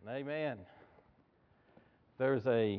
Amen. There's a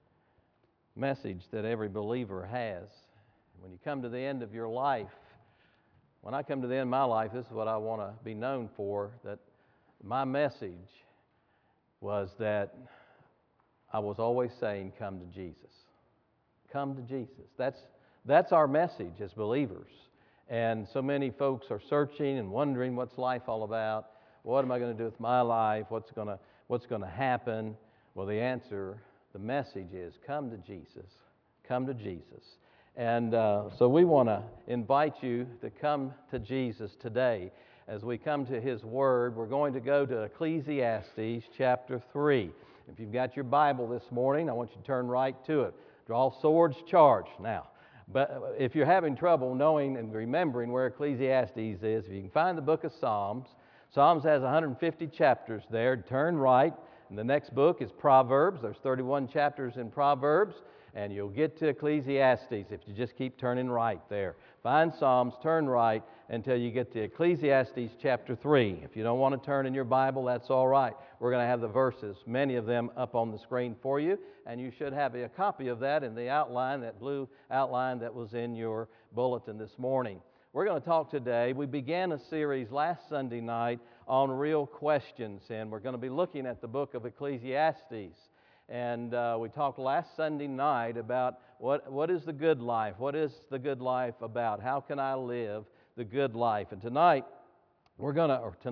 message that every believer has. When you come to the end of your life, when I come to the end of my life, this is what I want to be known for, that my message was that I was always saying, come to Jesus. Come to Jesus. That's our message as believers. And so many folks are searching and wondering what's life all about. What am I going to do with my life? What's going to happen? Well, the answer, the message is come to Jesus. Come to Jesus. And so we want to invite you to come to Jesus today. As we come to His Word, we're going to go to Ecclesiastes chapter 3. If you've got your Bible this morning, I want you to turn right to it. Draw swords, charge. Now, but if you're having trouble knowing and remembering where Ecclesiastes is, if you can find the book of Psalms, Psalms has 150 chapters there. Turn right, and the next book is Proverbs. There's 31 chapters in Proverbs, and you'll get to Ecclesiastes if you just keep turning right there. Find Psalms, turn right until you get to Ecclesiastes chapter 3. If you don't want to turn in your Bible, that's all right. We're going to have the verses, many of them up on the screen for you, and you should have a copy of that in the outline, that blue outline that was in your bulletin this morning. We're going to talk today. We began a series last Sunday night on real questions, and we're going to be looking at the book of Ecclesiastes. And we talked last Sunday night about what is the good life? What is the good life about? How can I live the good life? And tonight we're going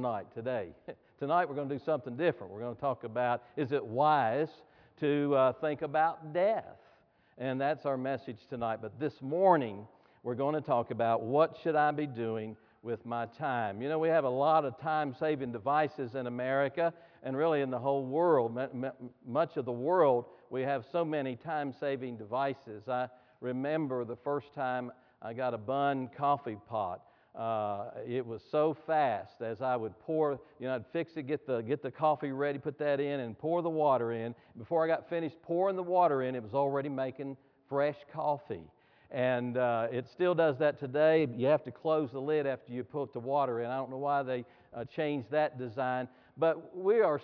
to do something different. We're going to talk about, is it wise to think about death? And that's our message tonight. But this morning we're going to talk about what should I be doing with my time. You know, we have a lot of time-saving devices in America and really in the whole world. Much of the world, we have so many time-saving devices. I remember the first time I got a Bunn coffee pot. It was so fast as I would pour, I'd fix it, get the coffee ready, put that in, and pour the water in. Before I got finished pouring the water in, it was already making fresh coffee. And it still does that today. You have to close the lid after you put the water in. I don't know why they changed that design. But we are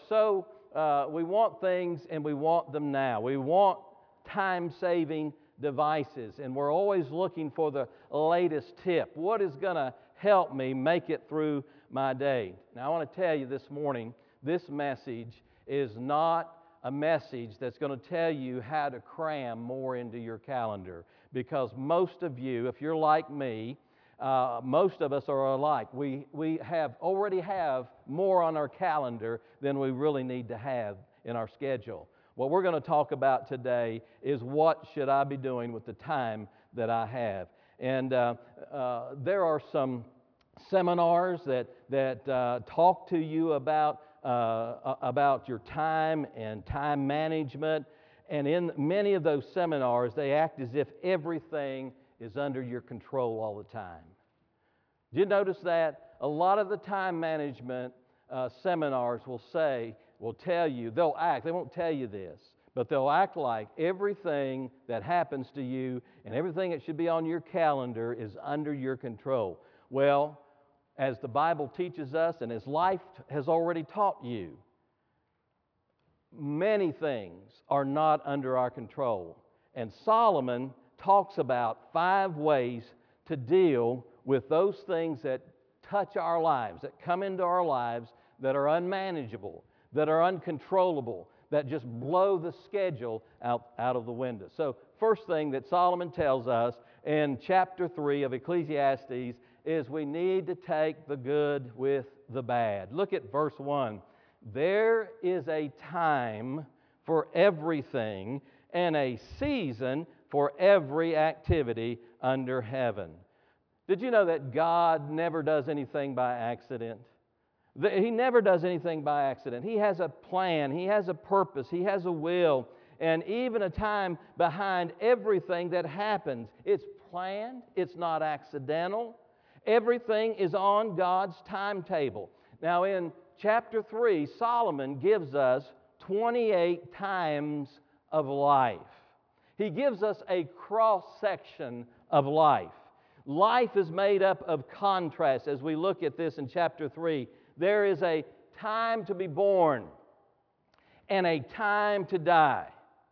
we want things and we want them now. We want time-saving devices. And we're always looking for the latest tip. What is going to help me make it through my day? Now, I want to tell you this morning, this message is not a message that's going to tell you how to cram more into your calendar. Because most of you, if you're like me, most of us are alike. We already have more on our calendar than we really need to have in our schedule. What we're going to talk about today is what should I be doing with the time that I have. And there are some seminars that talk to you about your time and time management. And in many of those seminars, they act as if everything is under your control all the time. Did you notice that? A lot of the time management seminars will tell you, they won't tell you this, but they'll act like everything that happens to you and everything that should be on your calendar is under your control. Well, as the Bible teaches us and as life has already taught you, many things are not under our control. And Solomon talks about 5 ways to deal with those things that touch our lives, that come into our lives that are unmanageable, that are uncontrollable, that just blow the schedule out of the window. So first thing that Solomon tells us in chapter 3 of Ecclesiastes is we need to take the good with the bad. Look at verse 1. There is a time for everything and a season for every activity under heaven. Did you know that God never does anything by accident? He never does anything by accident. He has a plan. He has a purpose. He has a will. And even a time behind everything that happens. It's planned. It's not accidental. Everything is on God's timetable. Now in chapter 3, Solomon gives us 28 times of life. He gives us a cross-section of life. Life is made up of contrasts. As we look at this in chapter 3, there is a time to be born. and a time to die.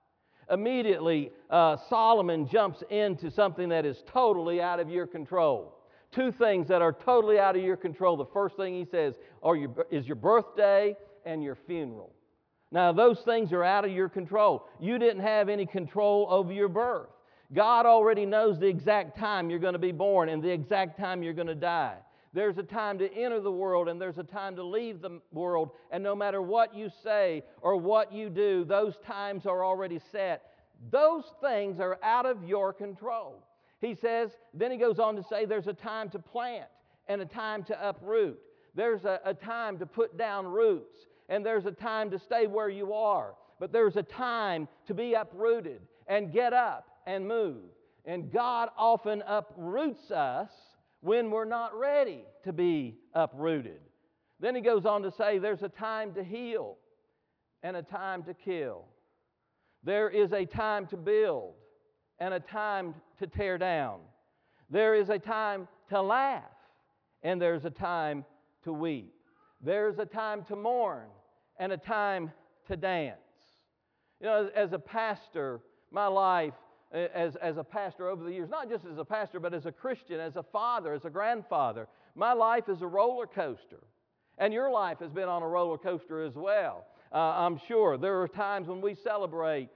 Immediately, Solomon jumps into something that is totally out of your control. Two things that are totally out of your control. The first thing he says is your birthday and your funeral. Now, those things are out of your control. You didn't have any control over your birth. God already knows the exact time you're going to be born and the exact time you're going to die. There's a time to enter the world and there's a time to leave the world. And no matter what you say or what you do, those times are already set. Those things are out of your control. He says, then he goes on to say there's a time to plant and a time to uproot. There's a time to put down roots and there's a time to stay where you are. But there's a time to be uprooted and get up and move. And God often uproots us when we're not ready to be uprooted. Then he goes on to say there's a time to heal and a time to kill. There is a time to build and a time to tear down. There is a time to laugh and there's a time to weep. There's a time to mourn and a time to dance. You know, as a pastor, my life as a pastor over the years, not just as a pastor, but as a Christian, as a father, as a grandfather, my life is a roller coaster. And your life has been on a roller coaster as well. I'm sure there are times when we celebrate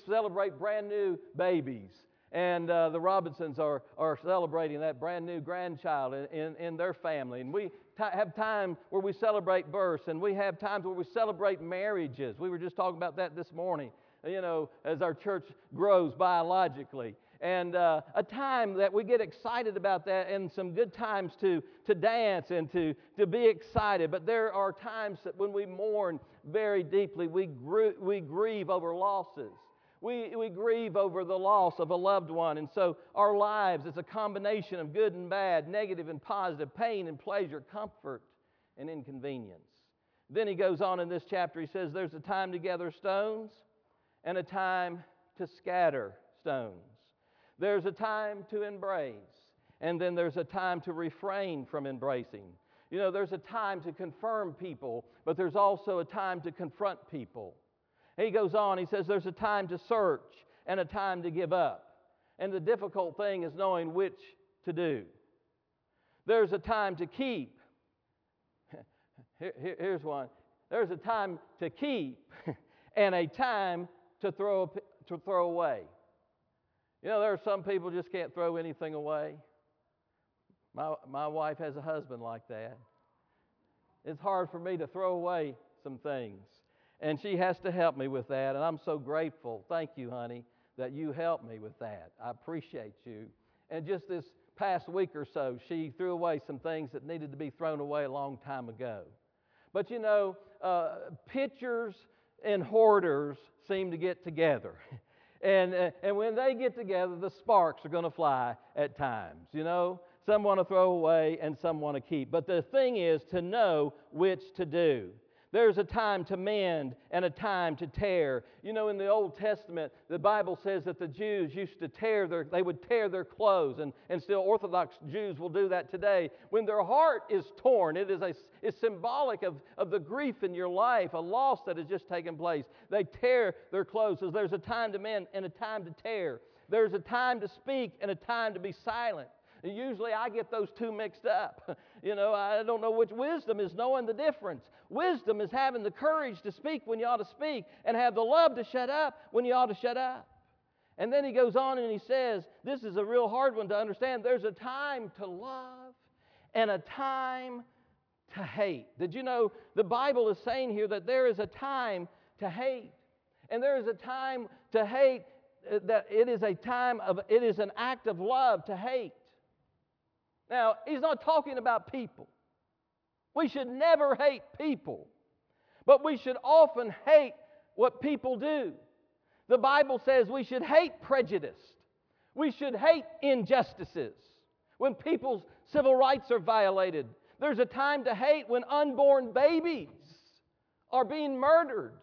brand new babies. And the Robinsons are celebrating that brand new grandchild in their family. And we have time where we celebrate births, and we have times where we celebrate marriages. We were just talking about that this morning, you know, as our church grows biologically. And a time that we get excited about that, and some good times to dance and to be excited. But there are times that when we mourn very deeply, we grieve over losses. We grieve over the loss of a loved one. And so our lives is a combination of good and bad, negative and positive, pain and pleasure, comfort and inconvenience. Then he goes on in this chapter, he says there's a time to gather stones and a time to scatter stones. There's a time to embrace, and then there's a time to refrain from embracing. You know, there's a time to confirm people, but there's also a time to confront people. He goes on, he says there's a time to search and a time to give up. And the difficult thing is knowing which to do. There's a time to keep. Here's one. There's a time to keep and a time to throw away. You know, there are some people just can't throw anything away. My wife has a husband like that. It's hard for me to throw away some things. And she has to help me with that, and I'm so grateful. Thank you, honey, that you helped me with that. I appreciate you. And just this past week or so, she threw away some things that needed to be thrown away a long time ago. But you know, pitchers and hoarders seem to get together. And when they get together, the sparks are going to fly at times, you know. Some want to throw away and some want to keep. But the thing is to know which to do. There's a time to mend and a time to tear. You know, in the Old Testament, the Bible says that the Jews used to tear their clothes, and still Orthodox Jews will do that today. When their heart is torn, it's symbolic of the grief in your life, a loss that has just taken place. They tear their clothes. So there's a time to mend and a time to tear. There's a time to speak and a time to be silent. And usually I get those two mixed up. You know, I don't know which. Wisdom is knowing the difference. Wisdom is having the courage to speak when you ought to speak and have the love to shut up when you ought to shut up. And then he goes on and he says, this is a real hard one to understand. There's a time to love and a time to hate. Did you know the Bible is saying here that there is a time to hate? And there is a time to hate, that it is an act of love to hate. Now, he's not talking about people. We should never hate people, but we should often hate what people do. The Bible says we should hate prejudice. We should hate injustices. When people's civil rights are violated, there's a time to hate when unborn babies are being murdered.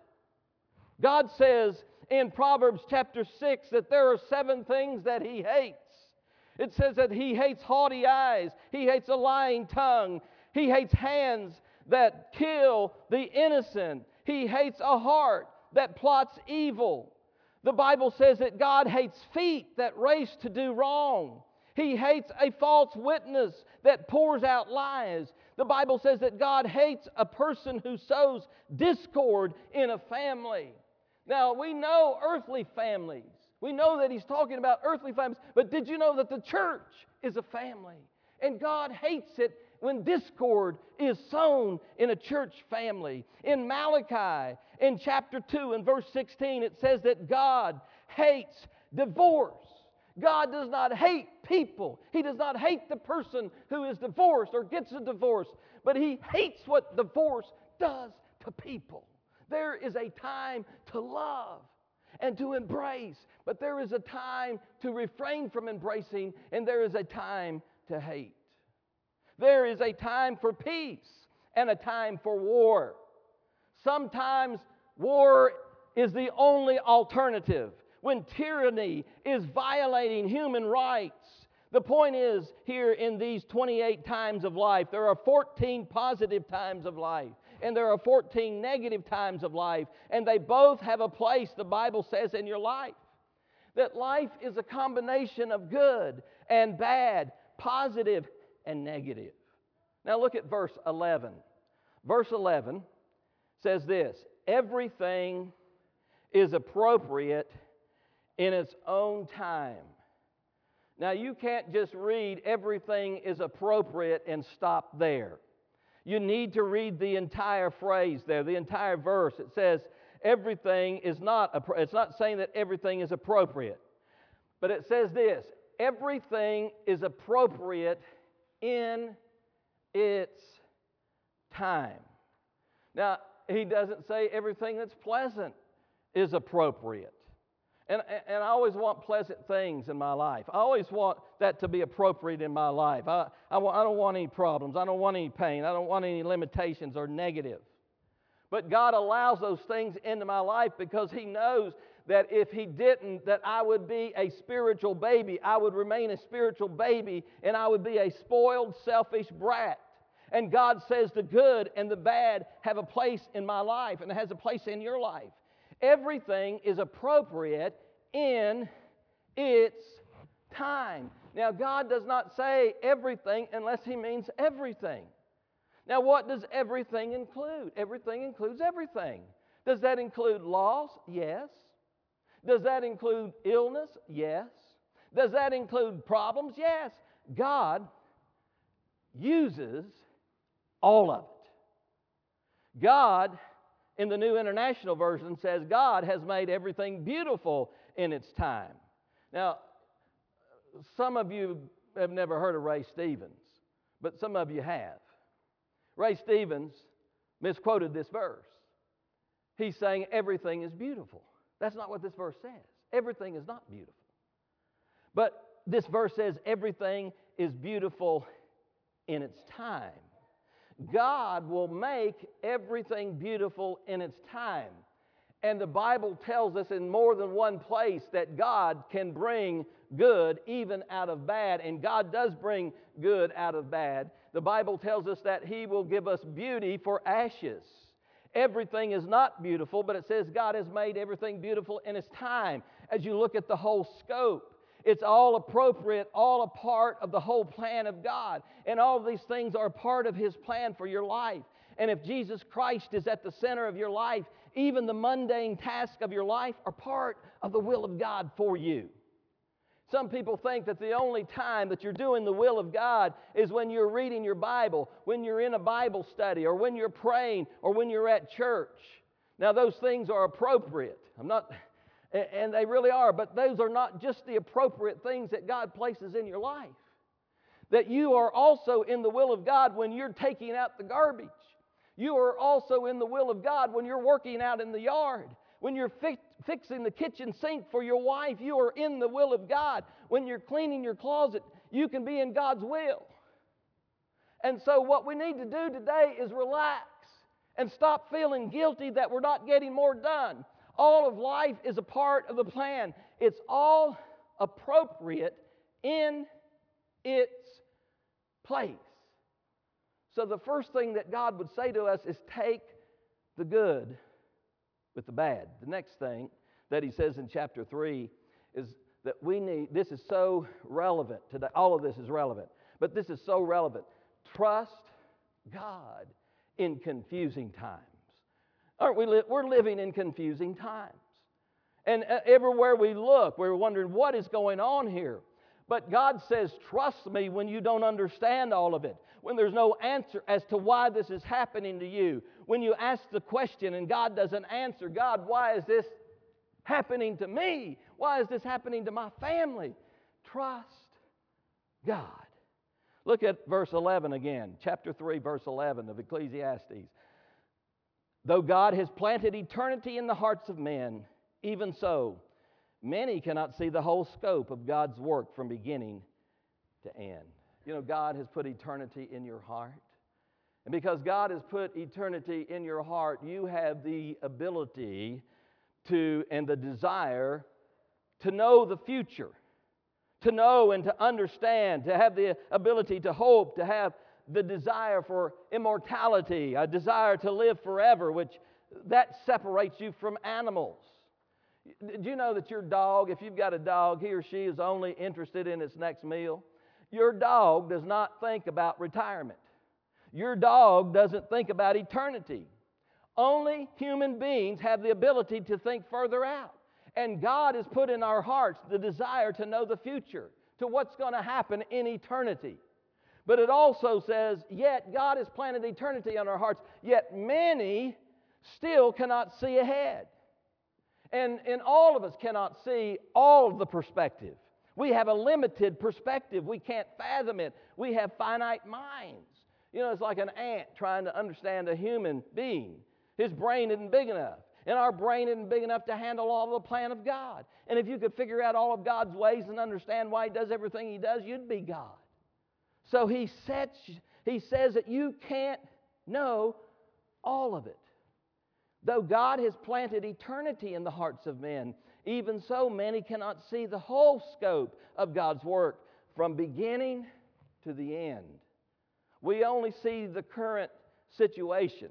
God says in Proverbs chapter 6 that there are 7 things that He hates. It says that He hates haughty eyes. He hates a lying tongue. He hates hands that kill the innocent. He hates a heart that plots evil. The Bible says that God hates feet that race to do wrong. He hates a false witness that pours out lies. The Bible says that God hates a person who sows discord in a family. Now, we know earthly families. We know that he's talking about earthly families. But did you know that the church is a family? And God hates it when discord is sown in a church family. In Malachi, in chapter 2 and verse 16, it says that God hates divorce. God does not hate people. He does not hate the person who is divorced or gets a divorce, but He hates what divorce does to people. There is a time to love and to embrace, but there is a time to refrain from embracing, and there is a time to hate. There is a time for peace and a time for war. Sometimes war is the only alternative when tyranny is violating human rights. The point is, here in these 28 times of life, there are 14 positive times of life, and there are 14 negative times of life, and they both have a place, the Bible says, in your life. That life is a combination of good and bad, positive and negative. Now look at verse 11. Verse 11 says this: everything is appropriate in its own time. Now you can't just read everything is appropriate and stop there. You need to read the entire phrase there, the entire verse. It says everything is not, it's not saying that everything is appropriate, but it says this: everything is appropriate in its time. Now, he doesn't say everything that's pleasant is appropriate. And I always want pleasant things in my life. I always want that to be appropriate in my life. I don't want any problems. I don't want any pain. I don't want any limitations or negative. But God allows those things into my life because He knows that if He didn't, that I would be a spiritual baby. I would remain a spiritual baby, and I would be a spoiled, selfish brat. And God says the good and the bad have a place in my life, and it has a place in your life. Everything is appropriate in its time. Now, God does not say everything unless He means everything. Now, what does everything include? Everything includes everything. Does that include loss? Yes. Does that include illness? Yes. Does that include problems? Yes. God uses all of it. God, in the New International Version, says God has made everything beautiful in its time. Now, some of you have never heard of Ray Stevens, but some of you have. Ray Stevens misquoted this verse. He's saying everything is beautiful. That's not what this verse says. Everything is not beautiful. But this verse says everything is beautiful in its time. God will make everything beautiful in its time. And the Bible tells us in more than one place that God can bring good even out of bad. And God does bring good out of bad. The Bible tells us that He will give us beauty for ashes. Everything is not beautiful, but it says God has made everything beautiful in its time. As you look at the whole scope, it's all appropriate, all a part of the whole plan of God. And all of these things are part of His plan for your life. And if Jesus Christ is at the center of your life, even the mundane tasks of your life are part of the will of God for you. Some people think that the only time that you're doing the will of God is when you're reading your Bible, when you're in a Bible study, or when you're praying, or when you're at church. Now, those things are appropriate. And they really are, but those are not just the appropriate things that God places in your life. That you are also in the will of God when you're taking out the garbage. You are also in the will of God when you're working out in the yard. When you're fixing the kitchen sink for your wife, you are in the will of God. When you're cleaning your closet, you can be in God's will. And so what we need to do today is relax and stop feeling guilty that we're not getting more done. All of life is a part of the plan. It's all appropriate in its place. So the first thing that God would say to us is take the good with the bad. The next thing that he says in chapter 3 is that we need, this is so relevant today. All of this is relevant, but this is so relevant. Trust God in confusing times. Aren't we? We're living in confusing times. And everywhere we look, we're wondering what is going on here. But God says, trust me when you don't understand all of it, when there's no answer as to why this is happening to you. When you ask the question and God doesn't answer, God, why is this happening to me? Why is this happening to my family? Trust God. Look at verse 11 again, chapter 3, verse 11 of Ecclesiastes. Though God has planted eternity in the hearts of men, even so, many cannot see the whole scope of God's work from beginning to end. You know, God has put eternity in your heart. And because God has put eternity in your heart, you have the ability to, and the desire to know the future, to know and to understand, to have the ability to hope, to have the desire for immortality, a desire to live forever, which that separates you from animals. Did you know that your dog, if you've got a dog, he or she is only interested in its next meal? Your dog does not think about retirement. Your dog doesn't think about eternity. Only human beings have the ability to think further out. And God has put in our hearts the desire to know the future, to what's going to happen in eternity. But it also says, yet God has planted eternity on our hearts, yet many still cannot see ahead. And all of us cannot see all of the perspective. We have a limited perspective. We can't fathom it. We have finite minds. You know, it's like an ant trying to understand a human being. His brain isn't big enough. And our brain isn't big enough to handle all the plan of God. And if you could figure out all of God's ways and understand why He does everything He does, you'd be God. So He says that you can't know all of it. Though God has planted eternity in the hearts of men, even so many cannot see the whole scope of God's work from beginning to the end. We only see the current situation.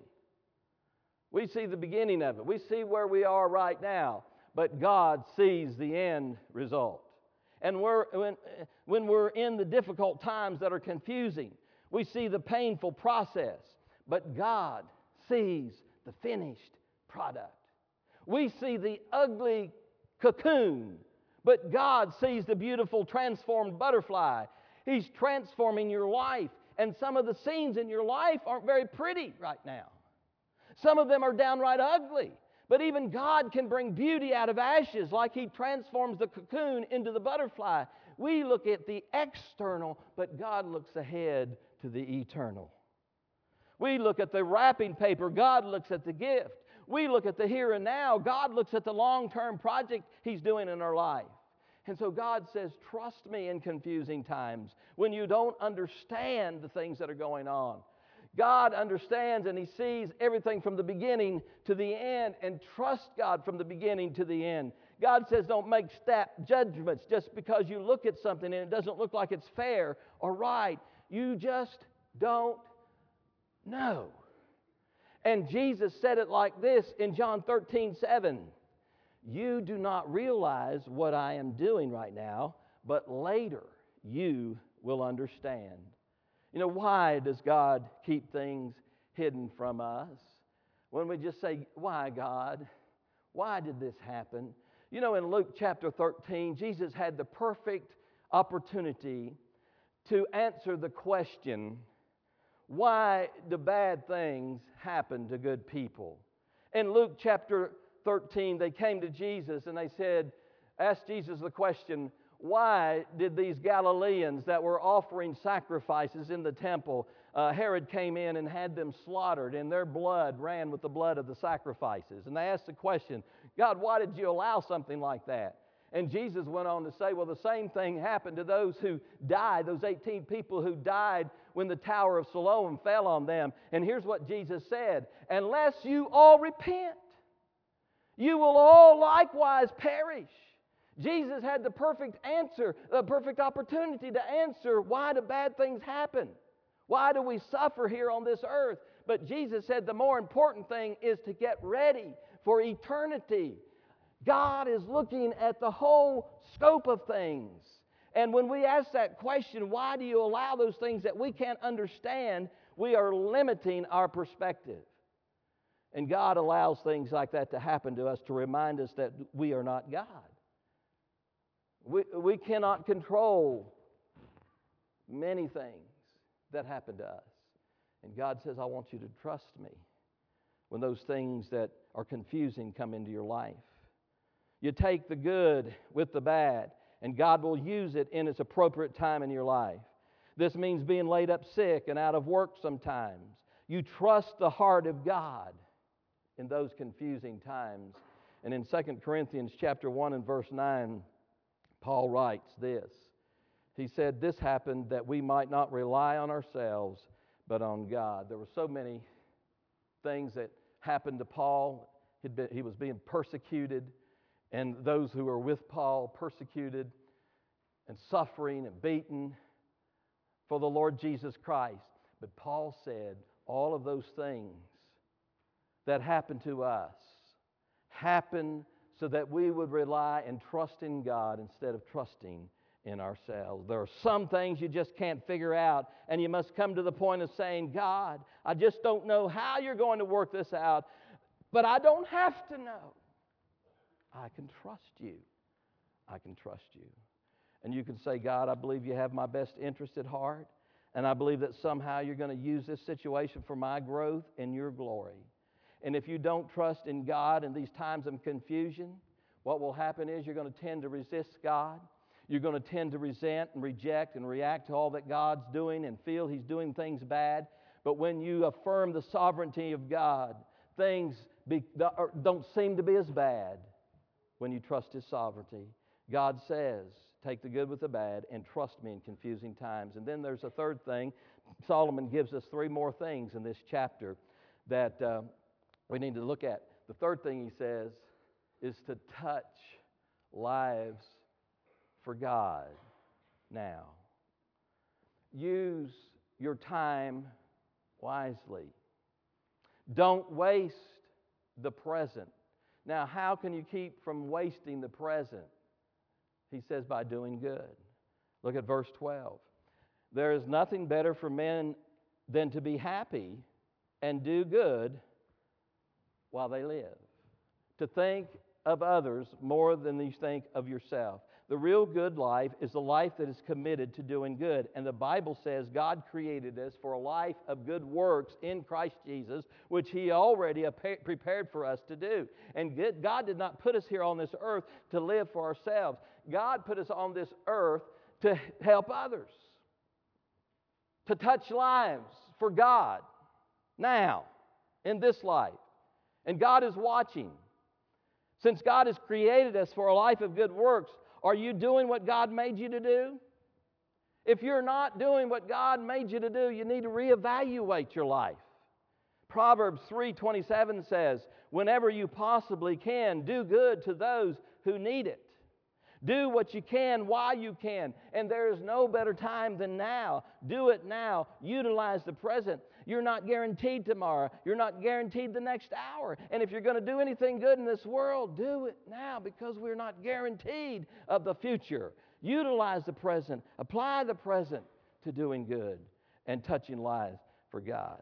We see the beginning of it. We see where we are right now, but God sees the end result. And when we're in the difficult times that are confusing, we see the painful process, but God sees the finished product. We see the ugly cocoon, but God sees the beautiful transformed butterfly. He's transforming your life, and some of the scenes in your life aren't very pretty right now. Some of them are downright ugly, but even God can bring beauty out of ashes like He transforms the cocoon into the butterfly. We look at the external, but God looks ahead to the eternal. We look at the wrapping paper, God looks at the gift. We look at the here and now, God looks at the long-term project He's doing in our life. And so God says, trust me in confusing times when you don't understand the things that are going on. God understands and He sees everything from the beginning to the end, and trust God from the beginning to the end. God says don't make judgments just because you look at something and it doesn't look like it's fair or right. You just don't know. And Jesus said it like this in John 13:7. You do not realize what I am doing right now, but later you will understand. You know, why does God keep things hidden from us? When we just say, why, God? Why did this happen? You know, in Luke chapter 13, Jesus had the perfect opportunity to answer the question, why do bad things happen to good people? In Luke chapter 13, they came to Jesus and they asked Jesus the question, why did these Galileans that were offering sacrifices in the temple, Herod came in and had them slaughtered, and their blood ran with the blood of the sacrifices? And they asked the question, God, why did you allow something like that? And Jesus went on to say, well, the same thing happened to those who died, those 18 people who died when the Tower of Siloam fell on them. And here's what Jesus said, unless you all repent, you will all likewise perish. Jesus had the perfect answer, the perfect opportunity to answer, why do bad things happen? Why do we suffer here on this earth? But Jesus said the more important thing is to get ready for eternity. God is looking at the whole scope of things. And when we ask that question, why do you allow those things that we can't understand, we are limiting our perspective. And God allows things like that to happen to us to remind us that we are not God. We cannot control many things that happen to us. And God says, I want you to trust me when those things that are confusing come into your life. You take the good with the bad, and God will use it in its appropriate time in your life. This means being laid up sick and out of work sometimes. You trust the heart of God in those confusing times. And in 2 Corinthians chapter 1 and verse 9, Paul writes this. He said, this happened that we might not rely on ourselves, but on God. There were so many things that happened to Paul. He was being persecuted, and those who were with Paul persecuted and suffering and beaten for the Lord Jesus Christ. But Paul said, all of those things that happened to us happen so that we would rely and trust in God instead of trusting in ourselves. There are some things you just can't figure out, and you must come to the point of saying, God, I just don't know how you're going to work this out, but I don't have to know. I can trust you. I can trust you. And you can say, God, I believe you have my best interest at heart, and I believe that somehow you're going to use this situation for my growth and your glory. And if you don't trust in God in these times of confusion, what will happen is you're going to tend to resist God. You're going to tend to resent and reject and react to all that God's doing and feel He's doing things bad. But when you affirm the sovereignty of God, things don't seem to be as bad when you trust His sovereignty. God says, take the good with the bad and trust me in confusing times. And then there's a third thing. Solomon gives us three more things in this chapter that we need to look at. The third thing he says is to touch lives for God now. Use your time wisely. Don't waste the present. Now, how can you keep from wasting the present? He says by doing good. Look at verse 12. There is nothing better for men than to be happy and do good while they live. To think of others more than you think of yourself. The real good life is a life that is committed to doing good. And the Bible says God created us for a life of good works in Christ Jesus, which He already prepared for us to do. And God did not put us here on this earth to live for ourselves. God put us on this earth to help others, to touch lives for God now, in this life. And God is watching. Since God has created us for a life of good works, are you doing what God made you to do? If you're not doing what God made you to do, you need to reevaluate your life. Proverbs 3:27 says, whenever you possibly can, do good to those who need it. Do what you can while you can. And there is no better time than now. Do it now. Utilize the present. You're not guaranteed tomorrow. You're not guaranteed the next hour. And if you're going to do anything good in this world, do it now, because we're not guaranteed of the future. Utilize the present. Apply the present to doing good and touching lives for God.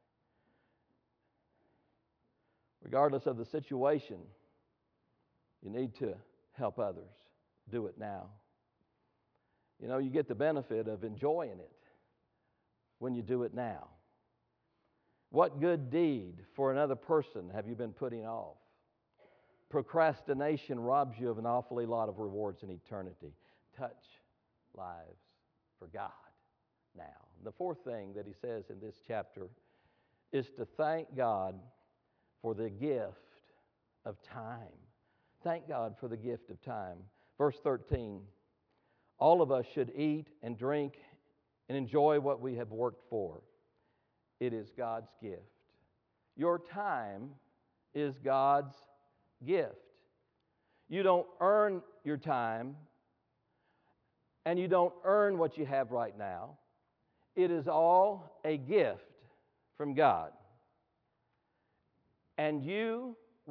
Regardless of the situation, you need to help others. Do it now. You know, you get the benefit of enjoying it when you do it now. What good deed for another person have you been putting off? Procrastination robs you of an awfully lot of rewards in eternity. Touch lives for God now. And the fourth thing that he says in this chapter is to thank God for the gift of time. Thank God for the gift of time. Verse 13, all of us should eat and drink and enjoy what we have worked for. It is God's gift. Your time is God's gift. You don't earn your time, and you don't earn what you have right now. It is all a gift from God. And you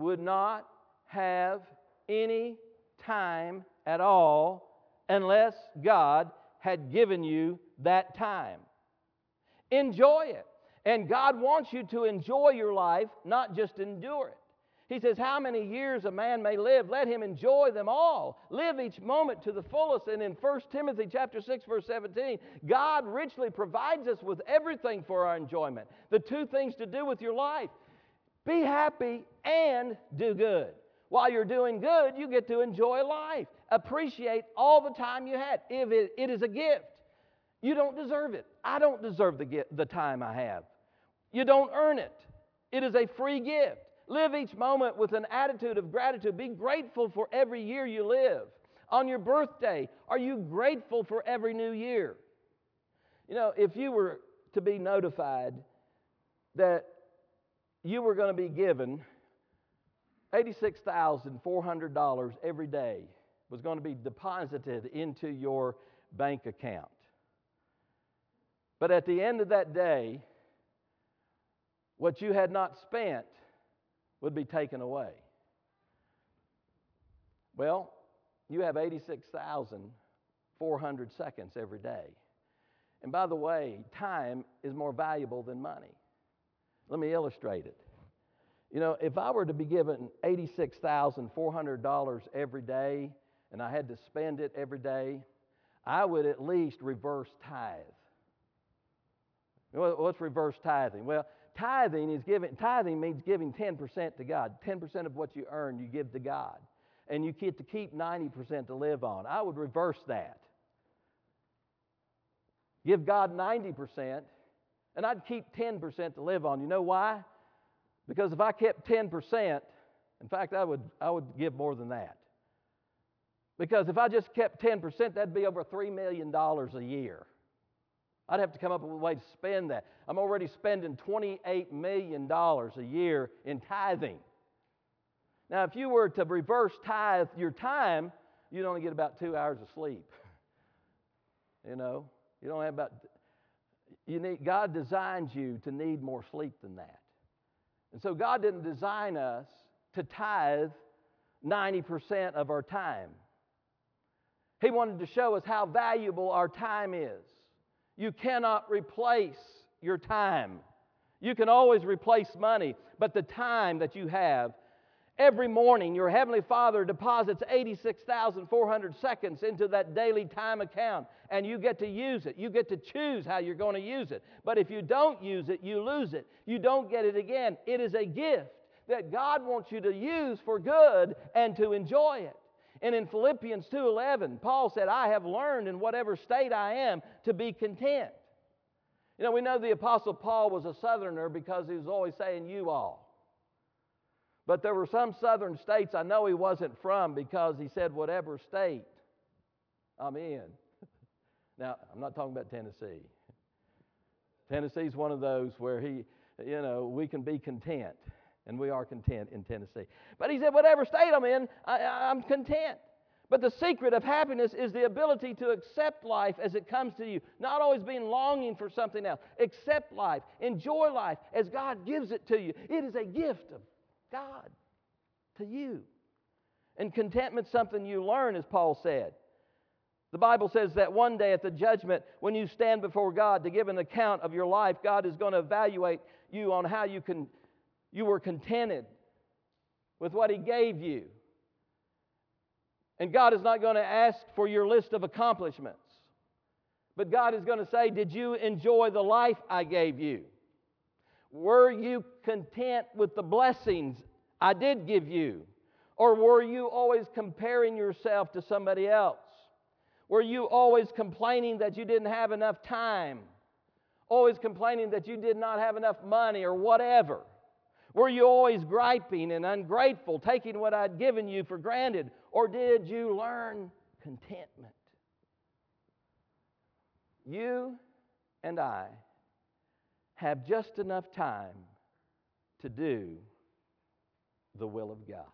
would not have any time at all unless God had given you that time. Enjoy it. And God wants you to enjoy your life, not just endure it. He says, how many years a man may live, let him enjoy them all. Live each moment to the fullest. And in 1 Timothy chapter 6, verse 17, God richly provides us with everything for our enjoyment. The two things to do with your life: be happy and do good. While you're doing good, you get to enjoy life. Appreciate all the time you had. If it is a gift, you don't deserve it. I don't deserve the time I have. You don't earn it. It is a free gift. Live each moment with an attitude of gratitude. Be grateful for every year you live. On your birthday, are you grateful for every new year? You know, if you were to be notified that you were going to be given $86,400 every day was going to be deposited into your bank account, but at the end of that day, what you had not spent would be taken away. Well, you have 86,400 seconds every day. And by the way, time is more valuable than money. Let me illustrate it. You know, if I were to be given $86,400 every day and I had to spend it every day, I would at least reverse tithe. What's reverse tithing? Well, tithing means giving 10% to God. 10% of what you earn, you give to God. And you get to keep 90% to live on. I would reverse that. Give God 90%, and I'd keep 10% to live on. You know why? Because if I kept 10%, in fact, I would give more than that. Because if I just kept 10%, that'd be over $3 million a year. I'd have to come up with a way to spend that. I'm already spending $28 million a year in tithing. Now, if you were to reverse tithe your time, you'd only get about 2 hours of sleep. You know, you don't have God designed you to need more sleep than that. And so God didn't design us to tithe 90% of our time. He wanted to show us how valuable our time is. You cannot replace your time. You can always replace money, but the time that you have, every morning your Heavenly Father deposits 86,400 seconds into that daily time account, and you get to use it. You get to choose how you're going to use it. But if you don't use it, you lose it. You don't get it again. It is a gift that God wants you to use for good and to enjoy it. And in Philippians 2:11, Paul said, I have learned in whatever state I am to be content. You know, we know the Apostle Paul was a Southerner because he was always saying you all. But there were some Southern states I know he wasn't from because he said whatever state I'm in. Now, I'm not talking about Tennessee. Tennessee's one of those where we can be content. And we are content in Tennessee. But he said, whatever state I'm in, I'm content. But the secret of happiness is the ability to accept life as it comes to you. Not always being longing for something else. Accept life. Enjoy life as God gives it to you. It is a gift of God to you. And contentment's something you learn, as Paul said. The Bible says that one day at the judgment, when you stand before God to give an account of your life, God is going to evaluate you on how you were contented with what He gave you. And God is not going to ask for your list of accomplishments. But God is going to say, did you enjoy the life I gave you? Were you content with the blessings I did give you? Or were you always comparing yourself to somebody else? Were you always complaining that you didn't have enough time? Always complaining that you did not have enough money or whatever? Were you always griping and ungrateful, taking what I'd given you for granted? Or did you learn contentment? You and I have just enough time to do the will of God.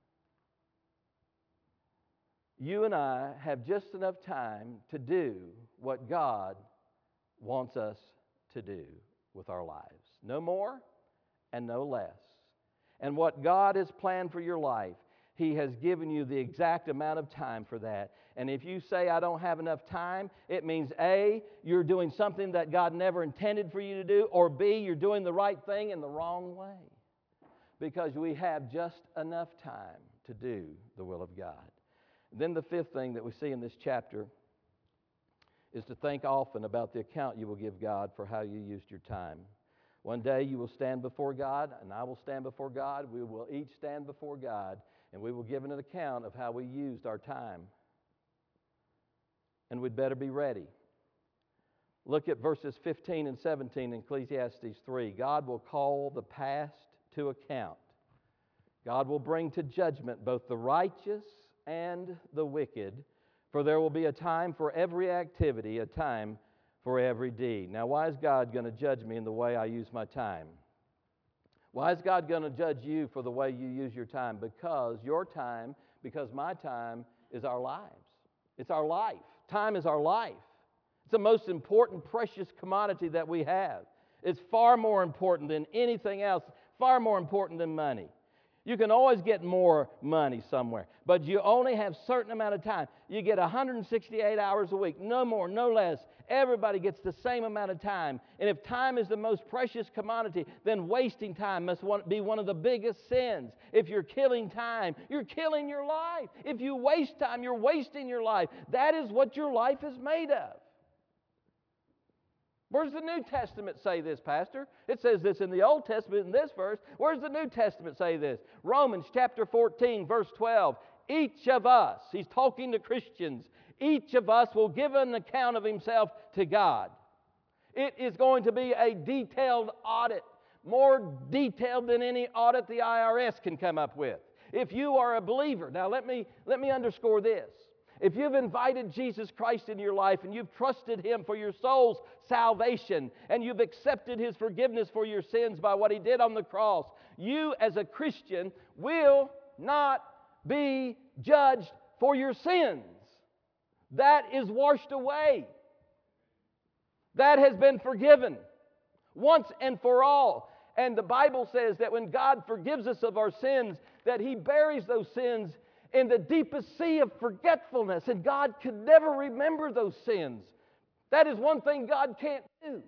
You and I have just enough time to do what God wants us to do with our lives. No more and no less. and what God has planned for your life, He has given you the exact amount of time for that. And if you say, I don't have enough time, it means A, you're doing something that God never intended for you to do, or B, you're doing the right thing in the wrong way. Because we have just enough time to do the will of God. Then the fifth thing that we see in this chapter is to think often about the account you will give God for how you used your time. One day you will stand before God, and I will stand before God. We will each stand before God, and we will give an account of how we used our time. And we'd better be ready. Look at verses 15 and 17 in Ecclesiastes 3. God will call the past to account. God will bring to judgment both the righteous and the wicked, for there will be a time for every activity, a time for every deed. Now, why is God going to judge me in the way I use my time? Why is God going to judge you for the way you use your time? Because your time, because my time is our lives. It's our life. Time is our life. It's the most important, precious commodity that we have. It's far more important than anything else, far more important than money. You can always get more money somewhere, but you only have a certain amount of time. You get 168 hours a week, no more, no less. Everybody gets the same amount of time. And if time is the most precious commodity, then wasting time must be one of the biggest sins. If you're killing time, you're killing your life. If you waste time, you're wasting your life. That is what your life is made of. Where's the New Testament say this, Pastor? It says this in the Old Testament in this verse. Where's the New Testament say this? Romans chapter 14, verse 12. Each of us, he's talking to Christians, each of us will give an account of himself to God. It is going to be a detailed audit, more detailed than any audit the IRS can come up with. If you are a believer, now let me underscore this. If you've invited Jesus Christ into your life and you've trusted Him for your soul's salvation and you've accepted His forgiveness for your sins by what He did on the cross, you as a Christian will not be judged for your sins. That is washed away. That has been forgiven once and for all. And the Bible says that when God forgives us of our sins, that He buries those sins in the deepest sea of forgetfulness, and God could never remember those sins. That is one thing God can't do.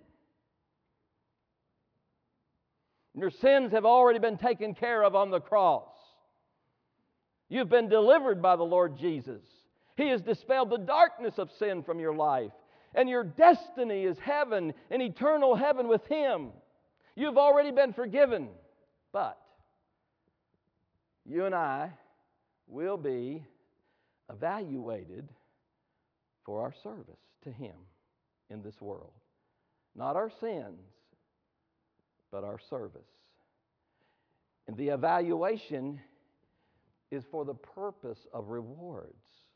Your sins have already been taken care of on the cross. You've been delivered by the Lord Jesus. He has dispelled the darkness of sin from your life, and your destiny is heaven, an eternal heaven with Him. You've already been forgiven, but you and I will be evaluated for our service to Him in this world. Not our sins, but our service. And the evaluation is for the purpose of rewards.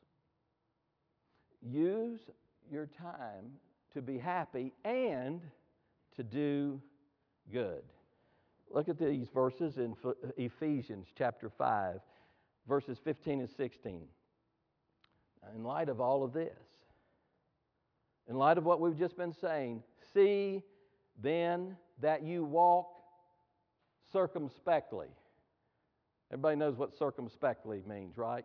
Use your time to be happy and to do good. Look at these verses in Ephesians chapter 5. Verses 15 and 16. In light of all of this, in light of what we've just been saying, see then that you walk circumspectly. Everybody knows what circumspectly means, right?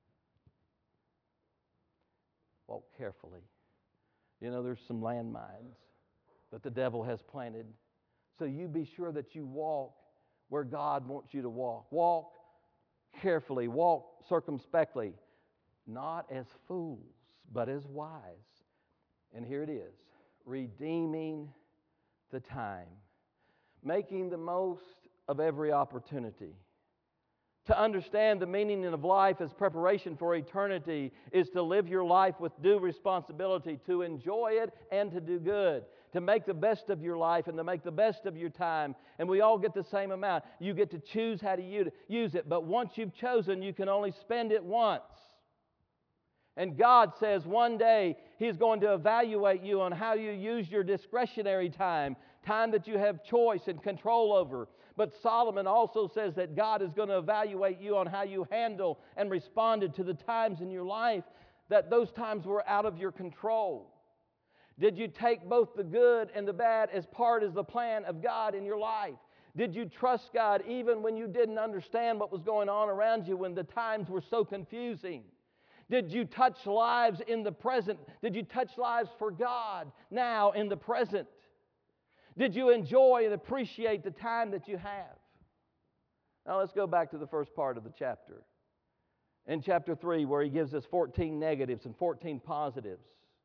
Walk carefully. You know, there's some landmines that the devil has planted. So you be sure that you walk where God wants you to walk. Walk carefully, walk circumspectly, not as fools, but as wise. And here it is, redeeming the time, making the most of every opportunity. To understand the meaning of life as preparation for eternity is to live your life with due responsibility, to enjoy it and to do good, to make the best of your life and to make the best of your time. And we all get the same amount. You get to choose how to use it, but once you've chosen, you can only spend it once. And God says one day He's going to evaluate you on how you use your discretionary time, time that you have choice and control over. But Solomon also says that God is going to evaluate you on how you handle and responded to the times in your life that those times were out of your control. Did you take both the good and the bad as part of the plan of God in your life? Did you trust God even when you didn't understand what was going on around you, when the times were so confusing? Did you touch lives in the present? Did you touch lives for God now in the present? Did you enjoy and appreciate the time that you have? Now let's go back to the first part of the chapter. In chapter 3, where he gives us 14 negatives and 14 positives.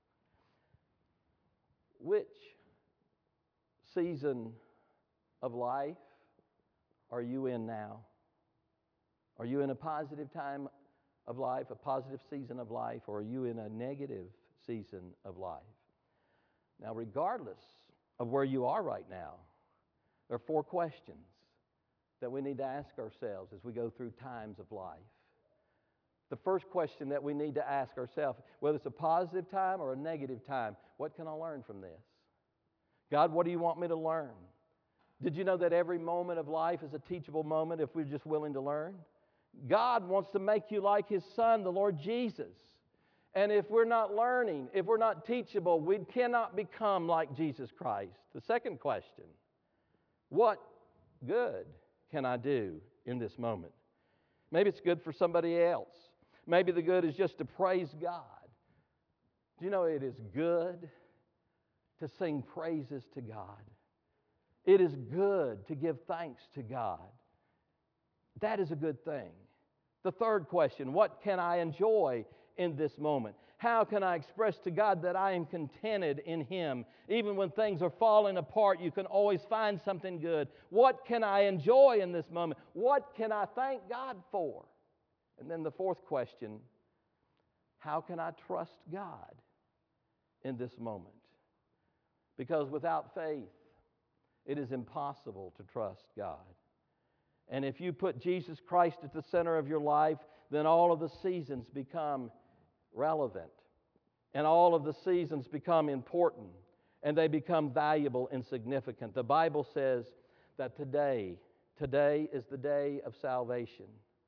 Which season of life are you in now? Are you in a positive time of life, a positive season of life, or are you in a negative season of life? Now, regardless of where you are right now, there are 4 questions that we need to ask ourselves as we go through times of life. The first question that we need to ask ourselves, whether it's a positive time or a negative time, what can I learn from this? God, what do you want me to learn? Did you know that every moment of life is a teachable moment if we're just willing to learn? God wants to make you like His Son, the Lord Jesus. And if we're not learning, if we're not teachable, we cannot become like Jesus Christ. The second question, what good can I do in this moment? Maybe it's good for somebody else. Maybe the good is just to praise God. Do you know it is good to sing praises to God? It is good to give thanks to God. That is a good thing. The third question, what can I enjoy in this moment? How can I express to God that I am contented in Him? Even when things are falling apart, you can always find something good. What can I enjoy in this moment? What can I thank God for? And then the fourth question, how can I trust God in this moment? Because without faith, it is impossible to trust God. And if you put Jesus Christ at the center of your life, then all of the seasons become relevant. And all of the seasons become important. And they become valuable and significant. The Bible says that today is the day of salvation.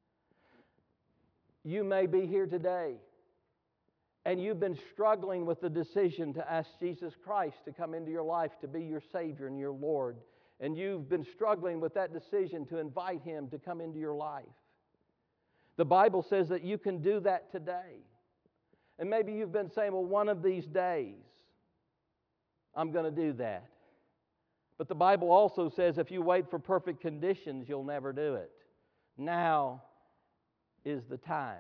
You may be here today, and you've been struggling with the decision to ask Jesus Christ to come into your life to be your Savior and your Lord. And you've been struggling with that decision to invite Him to come into your life. The Bible says that you can do that today. And maybe you've been saying, well, one of these days, I'm going to do that. But the Bible also says if you wait for perfect conditions, you'll never do it. Now is the time.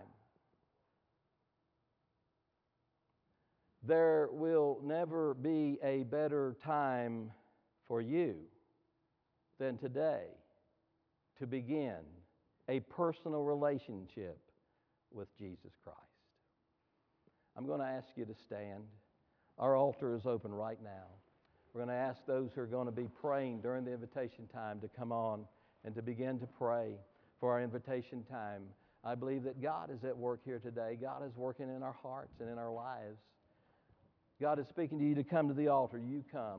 There will never be a better time for you than today to begin a personal relationship with Jesus Christ. I'm going to ask you to stand. Our altar is open right now. We're going to ask those who are going to be praying during the invitation time to come on and to begin to pray for our invitation time. I believe that God is at work here today. God is working in our hearts and in our lives. God is speaking to you to come to the altar. You come.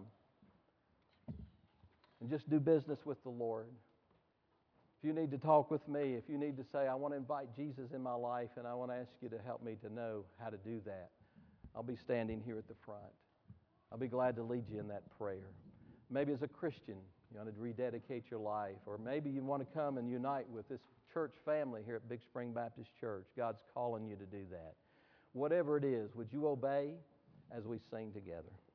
And just do business with the Lord. If you need to talk with me, if you need to say, I want to invite Jesus in my life and I want to ask you to help me to know how to do that, I'll be standing here at the front. I'll be glad to lead you in that prayer. Maybe as a Christian, you want to rededicate your life, or maybe you want to come and unite with this church family here at Big Spring Baptist Church. God's calling you to do that. Whatever it is, would you obey as we sing together?